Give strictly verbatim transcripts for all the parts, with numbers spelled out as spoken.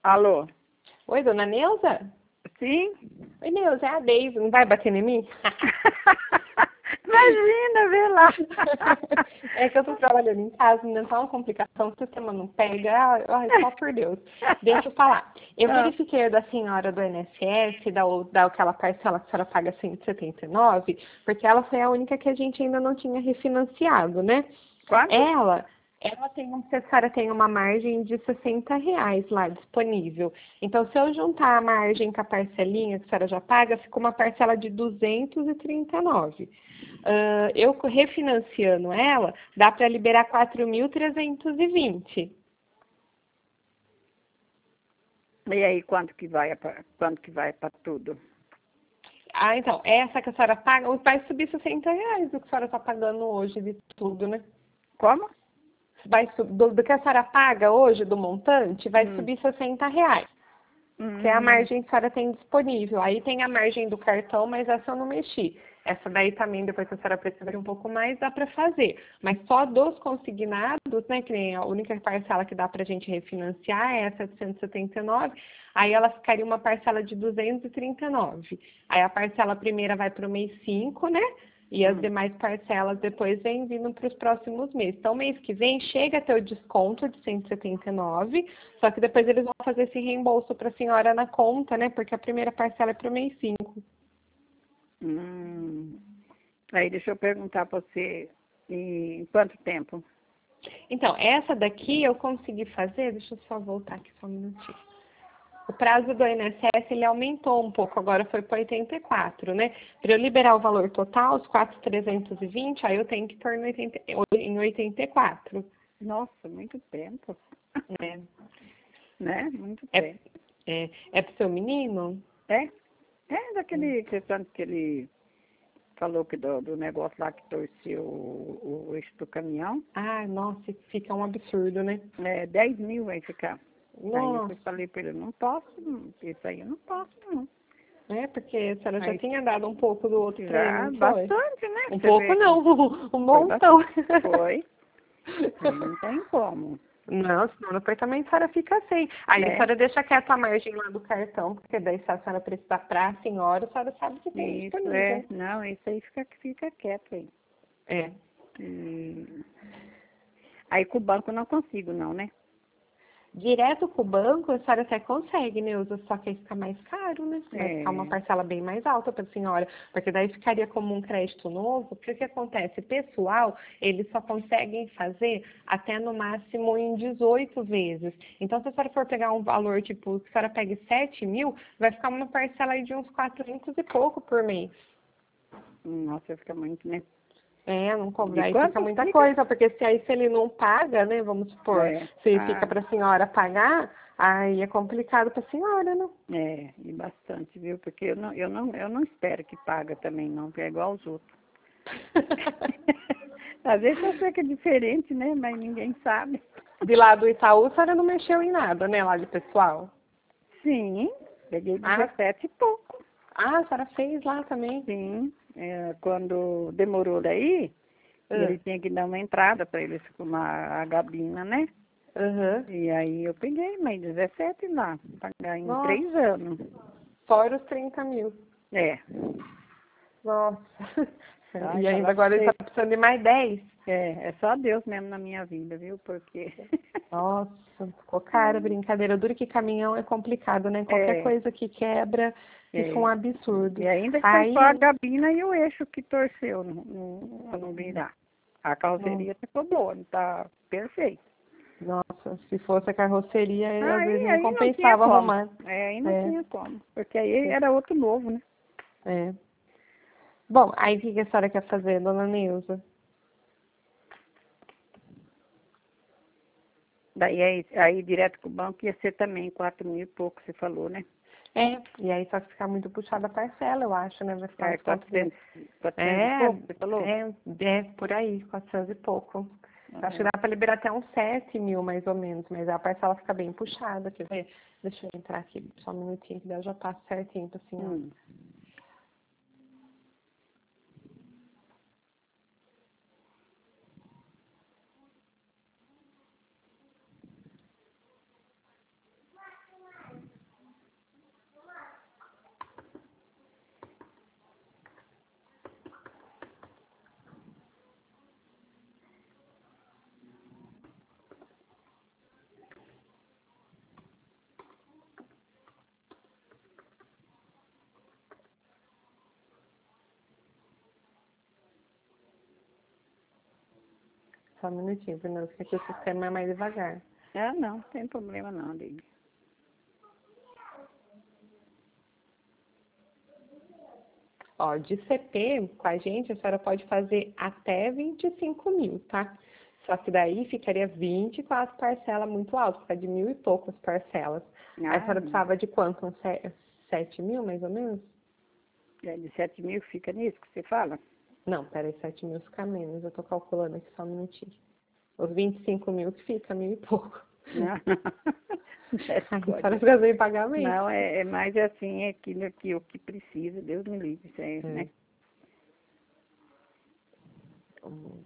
Alô? Oi, dona Neuza? Sim? Oi, Neuza, é a Deise. Não vai bater em mim? Imagina, vê lá. É que eu tô trabalhando em casa, ainda tá uma complicação, o sistema não pega. Ai, ai, só por Deus. Deixa eu falar. Eu Ah. verifiquei da senhora do I N S S, da, da aquela parcela que a senhora paga cento e setenta e nove, porque ela foi a única que a gente ainda não tinha refinanciado, né? Quanto? Ela, ela tem, um- a senhora tem uma margem de sessenta reais lá disponível. Então, se eu juntar a margem com a parcelinha que a senhora já paga, fica uma parcela de duzentos e trinta e nove. Ah, eu refinanciando ela, dá para liberar quatro mil trezentos e vinte. E aí, quanto que vai pra, quanto que vai para tudo? Ah, então, essa que a senhora paga, vai subir sessenta reais do que a senhora está pagando hoje de tudo, né? Como? Vai, sub- do, do que a senhora paga hoje, do montante, vai Hum. subir sessenta reais. Que é a Hum. margem que a senhora tem disponível. Aí tem a margem do cartão, mas essa eu não mexi. Essa daí também, depois que a senhora precisar de um pouco mais, dá para fazer. Mas só dos consignados, né, que nem a única parcela que dá para a gente refinanciar é a setecentos e setenta e nove, aí ela ficaria uma parcela de duzentos e trinta e nove. Aí a parcela primeira vai para o mês cinco, né? E as Hum. demais parcelas depois vêm vindo para os próximos meses. Então, mês que vem chega a ter o desconto de cento e setenta e nove, só que depois eles vão fazer esse reembolso para a senhora na conta, né? Porque a primeira parcela é para o mês cinco. Hum. Aí deixa eu perguntar para você, em quanto tempo? Então, essa daqui eu consegui fazer, deixa eu só voltar aqui só um minutinho. O prazo do I N S S ele aumentou um pouco, agora foi para oitenta e quatro, né? Para eu liberar o valor total, os quatro mil trezentos e vinte, aí eu tenho que pôr no oitenta, em oitenta e quatro. Nossa, muito tempo. Né? Né? Muito É, tempo. é, é pro seu menino? É? É daquele questão que ele falou que do, do negócio lá que torceu o, o eixo do caminhão. Ah, nossa, fica um absurdo, né? É, dez mil vai ficar. Aí eu Nossa, fui, falei para ele, não posso, não, isso aí eu não posso, não. é porque a senhora já Aí tinha dado um pouco do outro pra ele, já não foi? bastante, né? Um Você pouco vê que não, um foi montão. bastante. Foi. Aí não tem como. Não, senão no apartamento a senhora fica sem. Aí a É, senhora deixa quieta a margem lá do cartão, porque daí se a senhora precisar pra senhora, a senhora sabe que tem isso, disponível. é. Não, isso aí fica, fica quieto aí. É. E aí com o banco eu não consigo, não, né? Direto com o banco, a senhora até consegue, Neuza, só que aí fica mais caro, né? Vai ficar uma É. parcela bem mais alta para a senhora, porque daí ficaria como um crédito novo, porque o que acontece? Pessoal, eles só conseguem fazer até no máximo em dezoito vezes. Então, se a senhora for pegar um valor, tipo, se a senhora pegue sete mil, vai ficar uma parcela aí de uns quatrocentos e pouco por mês. Nossa, fica muito, né? É, não De cobrar, aí fica quanto muita fica? coisa, porque se aí se ele não paga, né, vamos supor, É. se fica Ah, para a senhora pagar, aí é complicado para a senhora, né? é, e bastante, viu? Porque eu não, eu não, eu não espero que paga também, não, porque é igual aos outros. Às vezes eu sei que é diferente, né? Mas ninguém sabe. De lá do Itaú, a senhora não mexeu em nada, né, lá de pessoal? Sim, peguei Ah, dezessete e pouco. ah, a senhora fez lá também? Sim, é, quando demorou daí, Ah, ele tinha que dar uma entrada para eles com uma, a gabina, né? aham. E aí eu peguei, mas dezessete lá, pagar em Nossa, três anos. fora os trinta mil. É. Nossa. Ai, E ainda falar pra agora ele você, está precisando de mais dez. é, é só Deus mesmo na minha vida, viu? Porque Nossa, ficou cara, brincadeira. Duro que caminhão é complicado, né? Qualquer é, coisa que quebra fica um é. absurdo. E ainda que foi só a Aí, gabina e o eixo que torceu no, no, pra não virar. A no- carroceria ficou boa, tá perfeito. nossa, se fosse a carroceria, aí, às vezes Aí, nem aí não tinha compensava como. arrumar. É, aí não É, tinha como. Porque aí era outro novo, né? é. Bom, aí o que que a senhora quer fazer, dona Neuza? Daí aí, aí direto com o banco ia ser também quatro mil e pouco, você falou, né? É, e aí só que ficar muito puxada a parcela, eu acho, né? Vai ficar É, uns quatrocentos. quatrocentos, quatrocentos e É, pouco, você falou? é, é por aí, quatrocentos e pouco. Acho que Uhum. dá para liberar até uns sete mil, mais ou menos, mas a parcela fica bem puxada, quer ver? Deixa eu entrar aqui só um minutinho, que daí eu já passo certinho pra senhora. Hum. Só um minutinho, Bruno, porque aqui o sistema é mais devagar. Ah, não, não tem problema não, Lili. Ó, de C P, com a gente, a senhora pode fazer até vinte e cinco mil, tá? Só que daí ficaria vinte e quatro parcelas muito alto, fica de mil e poucas parcelas. Aí a Ah, senhora precisava de quanto? Uns se- sete mil, mais ou menos? é de sete mil fica nisso que você fala? Não, peraí, sete mil fica menos. Eu tô calculando aqui só um minutinho. Os vinte e cinco mil que fica, mil e pouco. Não, Aí a senhora misericórdia. fica sem pagamento. Não, é, é mais assim, é aquilo que o que precisa, Deus me livre, isso é, É. né? Hum,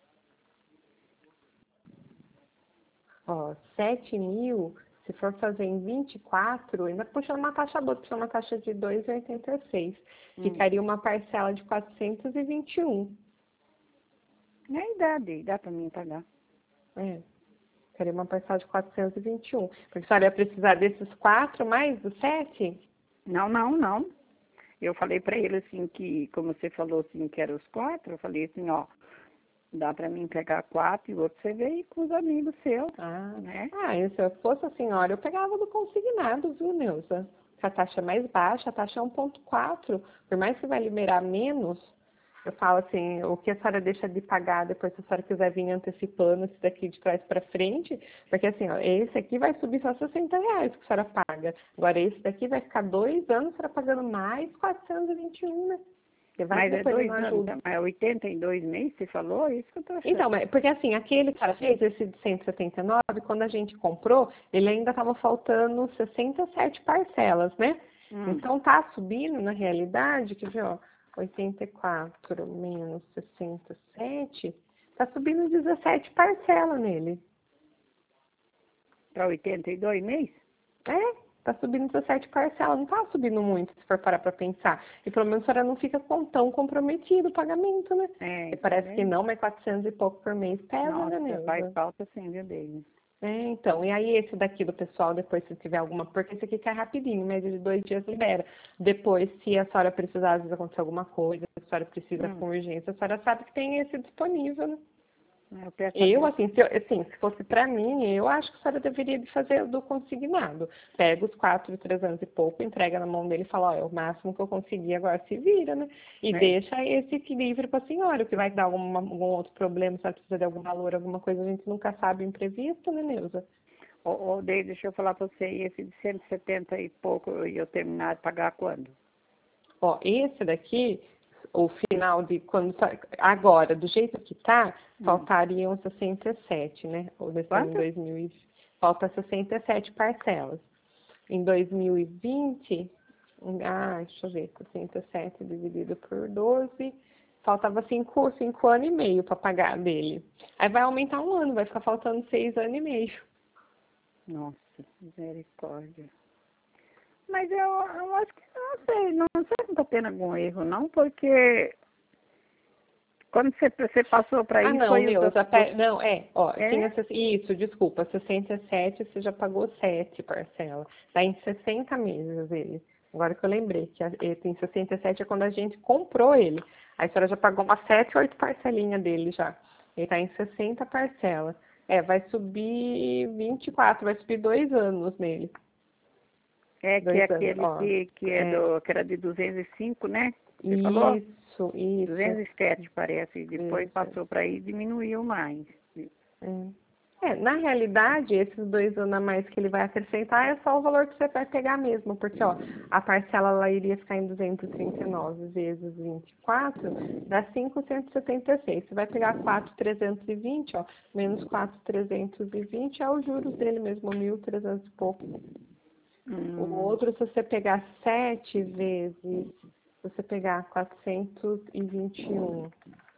Ó, sete mil, se for fazer em vinte e quatro, ainda puxando uma taxa boa, puxando uma taxa de dois vírgula oitenta e seis. Hum. Ficaria uma parcela de quatrocentos e vinte e um. É a idade, dá pra mim pagar. É, ficaria uma parcela de quatrocentos e vinte e um. Porque a senhora ia precisar desses quatro mais dos sete? Não, não, não. Eu falei pra ele assim que, como você falou assim, que eram os quatro, eu falei assim, ó, dá pra mim pegar quatro e o outro você veio com os amigos seus, Ah, né? ah, e se eu fosse a senhora, eu pegava do consignado, viu, Neuza? Que a taxa é mais baixa, a taxa é um vírgula quatro. Por mais que vai liberar menos, eu falo assim, o que a senhora deixa de pagar depois, se a senhora quiser vir antecipando esse daqui de trás para frente, porque assim, ó, esse aqui vai subir só sessenta reais que a senhora paga. Agora esse daqui vai ficar dois anos, a senhora pagando mais quatrocentos e vinte e um, né? Porque vai que Mas é depois ele dois não anos, ajuda. é oitenta e dois meses, você falou? É isso que eu tô achando. Então, mas- porque assim, aquele que ela fez, esse de cento e setenta e nove, quando a gente comprou, ele ainda estava faltando sessenta e sete parcelas, né? Hum. Então tá subindo, na realidade, quer ver, ó, oitenta e quatro menos sessenta e sete, tá subindo dezessete parcelas nele. Para oitenta e dois meses? É, tá subindo dezessete parcelas, não tá subindo muito, se for parar pra pensar. E pelo menos a senhora não fica com tão comprometido o pagamento, né? É, Porque isso é parece que verdade. não, mas quatrocentos e pouco por mês pesa, né, Nossa, faz Neuza? falta sim, viu, David? É, então, e aí esse daqui do pessoal, depois se tiver alguma, porque esse aqui cai rapidinho, média de dois dias libera. Depois, se a senhora precisar, às vezes acontecer alguma coisa, se a senhora precisa Hum. com urgência, a senhora sabe que tem esse disponível, né? Eu peço a Eu, Deus. assim, se, eu, assim, se fosse pra mim, eu acho que a senhora deveria de fazer do consignado. Pega os quatro, três anos e pouco, entrega na mão dele e fala, ó, é o máximo que eu consegui, agora se vira, né? E É. deixa esse livre pra senhora, o que vai dar alguma, algum outro problema, se ela precisa de algum valor, alguma coisa, a gente nunca sabe imprevisto, né, Neuza? Ô, ô, David, deixa eu falar pra você, e esse de cento e setenta e pouco, e eu terminar de pagar quando? Ó, esse daqui, o final de quando tá- agora, do jeito que tá, Hum. faltariam sessenta e sete, né? Ou nesse ano Quanto? dois mil e falta sessenta e sete parcelas. Em dois mil e vinte, hum, ah, deixa eu ver, sessenta e sete dividido por doze, faltava cinco, cinco anos e meio para pagar dele. Aí vai aumentar um ano, vai ficar faltando seis anos e meio. Nossa, misericórdia. Mas eu, eu acho que não sei, não sei se não está tendo algum erro, não, porque quando você, você passou para Ah, aí não, foi o do, Neuza, do- pe- não, é, ó, tinha, é? ses- isso, desculpa, sessenta e sete você já pagou sete parcelas, dá em sessenta meses ele. Agora que eu lembrei, que a- ele tem sessenta e sete é quando a gente comprou ele. Aí a senhora já pagou umas sete, oito parcelinhas dele já. Ele tá em sessenta parcelas. É, vai subir vinte e quatro, vai subir dois anos nele. É que é Dois anos, aquele ó. que, que é É, do, que era de duzentos e cinco, né? Você falou? isso, isso, duzentos e sete parece, e depois isso. passou para aí e diminuiu mais. É. É, na realidade, esses dois anos a mais que ele vai acrescentar é só o valor que você vai pegar mesmo, porque ó, a parcela ela iria ficar em duzentos e trinta e nove vezes vinte e quatro, dá cinquentos e setenta e seis. Você vai pegar quatro mil trezentos e vinte, ó, menos quatro mil trezentos e vinte é os juros dele mesmo, mil e trezentos e pouco. O Hum, outro, se você pegar sete vezes, se você pegar quatrocentos e vinte e um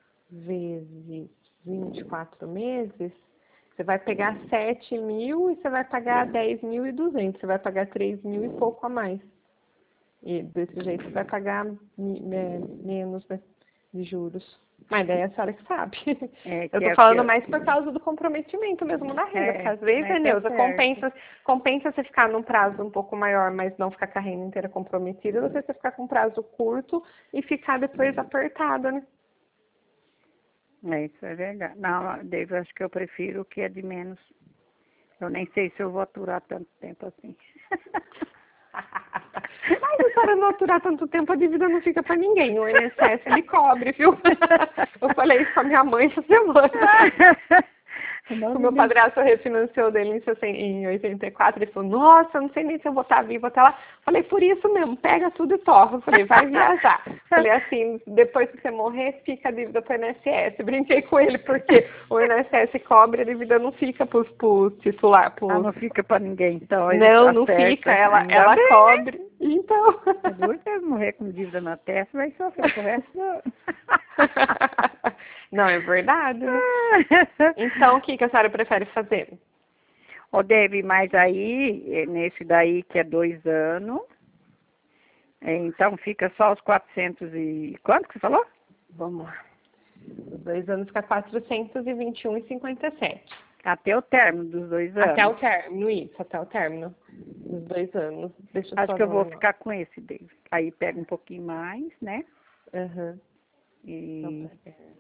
vezes vinte e quatro meses, você vai pegar sete mil e você vai pagar dez mil e duzentos. Você vai pagar três mil e pouco a mais. E desse jeito você vai pagar né, menos né, de juros. Mas daí é a senhora que sabe. é Eu que tô é que falando eu, mais por causa do comprometimento mesmo da renda. Porque é, às vezes, é, né, tá Neuza, certo. compensa, compensa você ficar num prazo um pouco maior, mas não ficar com a renda inteira comprometida, do que você ficar com um prazo curto e ficar depois apertada, né? É, isso é verdade. Não, David, eu acho que eu prefiro o que é de menos. Eu nem sei se eu vou aturar tanto tempo assim. Mas a senhora não aturar tanto tempo, a dívida não fica pra ninguém. O I N S S, ele cobre, viu? Eu falei isso com a minha mãe essa semana. O meu padrasto refinanciou dele em oitenta e quatro, ele falou, nossa, não sei nem se eu vou estar vivo até lá. Falei, por isso mesmo, pega tudo e torra. Falei, vai viajar. Falei assim, depois que você morrer, fica a dívida pro I N S S. Brinquei com ele, porque o I N S S cobre, a dívida não fica pros, pros titular. Pros... Ah, não fica pra ninguém, então. Não, não certo. Fica, ela, ela bem, cobre. Né? Então. É duro você morrer com dívida na testa, vai sofrer pro resto do... Não, é verdade, né? Então, o que, que a senhora prefere fazer? Ô, Debbie, mas aí, nesse daí que é dois anos, então fica só os quatrocentos e... Quanto que você falou? Vamos lá. Os dois anos fica quatrocentos e vinte e um e cinquenta e sete. Até o término dos dois anos? Até o término, isso, até o término dos dois anos. Deixa eu Acho que eu vou lá. ficar com esse, David. Aí pega um pouquinho mais, né? Uhum. E...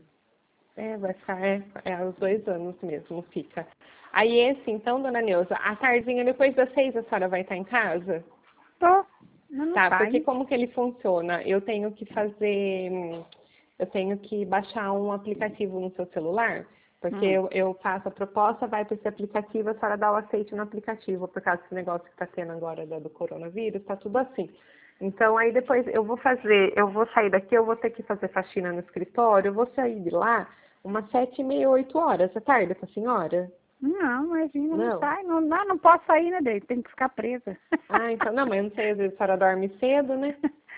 É, vai ficar, é, é os dois anos mesmo, fica. Aí esse, então, dona Neuza, a tardinha depois das seis a senhora vai estar em casa? Tô. Não tá, tá, porque hein? como que ele funciona? Eu tenho que fazer, eu tenho que baixar um aplicativo no seu celular, porque hum. eu, eu faço a proposta, vai para esse aplicativo, a senhora dá o aceite no aplicativo, por causa desse negócio que está tendo agora do coronavírus, tá tudo assim. Então, aí depois eu vou fazer, eu vou sair daqui, eu vou ter que fazer faxina no escritório, eu vou sair de lá umas sete e meia, oito horas. É tarde pra senhora? Não, imagina, não, não sai. Não, não, não posso sair, né, Deide? Tem que ficar presa. Ah, então, não, mas eu não sei, às vezes a senhora dorme cedo, né?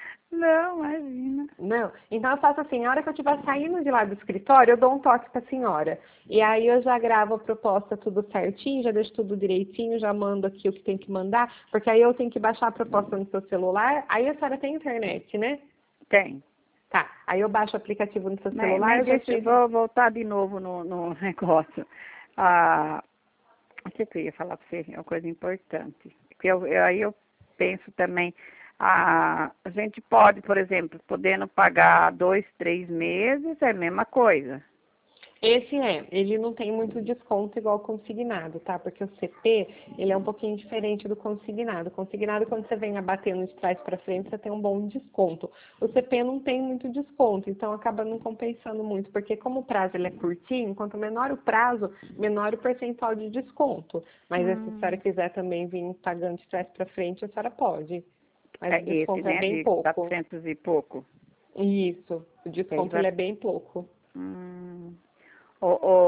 Não, imagina. Não, então eu faço assim, a hora que eu estiver saindo de lá do escritório, eu dou um toque pra senhora. E aí eu já gravo a proposta tudo certinho, já deixo tudo direitinho, já mando aqui o que tem que mandar, porque aí eu tenho que baixar a proposta no seu celular, aí a senhora tem internet, né? Tem. Tá, aí eu baixo o aplicativo no seu Mas, celular. Mas eu deixa, vou voltar de novo no, no negócio. Ah, o que eu ia falar para você? É uma coisa importante. Porque eu, eu, aí eu penso também, ah, a gente pode, por exemplo, podendo pagar dois, três meses, é a mesma coisa. Esse é, ele não tem muito desconto igual o consignado, tá? Porque o C P, ele é um pouquinho diferente do consignado. O consignado, quando você vem abatendo de trás para frente, você tem um bom desconto. O C P não tem muito desconto, então acaba não compensando muito, porque como o prazo ele é curtinho, quanto menor o prazo, menor o percentual de desconto. Mas hum. se a senhora quiser também vir pagando de trás para frente, a senhora pode. Mas é o desconto esse, né, é bem de pouco. quatrocentos e pouco. Isso, o desconto ele é bem pouco. Hum. Ô,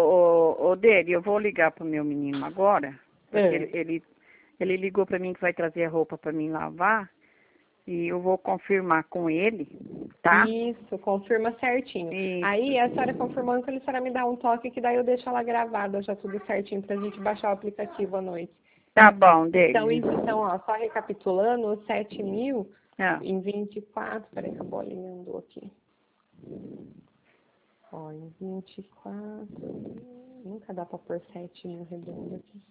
ô, ô, ô, Dele, eu vou ligar pro meu menino agora, porque é. ele, ele, ele ligou para mim que vai trazer a roupa para mim lavar, e eu vou confirmar com ele, tá? Isso, confirma certinho. Isso. Aí a senhora confirmando, que a senhora me dá um toque, que daí eu deixo ela gravada já tudo certinho pra gente baixar o aplicativo à noite. Tá bom, Dele. Então, isso, então, ó, só recapitulando, os sete mil é. em vinte e quatro, peraí que a bolinha andou aqui. Ó, em vinte e quatro, nunca dá pra pôr sete mil redondo aqui.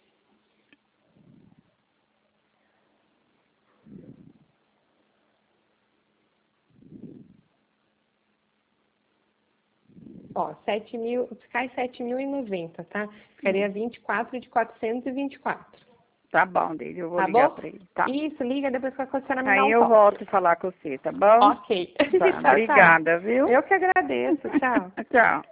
Ó, sete mil, cai sete mil e noventa, tá? Ficaria vinte e quatro de quatrocentos e vinte e quatro. Tá bom, Deide, eu vou tá ligar bom? pra ele. Tá. Isso, liga depois que a senhora me Aí dá um eu toque. volto a falar com você, tá bom? Ok. Tá, Tchau, obrigada, tchau. viu? Eu que agradeço. Tchau. Tchau.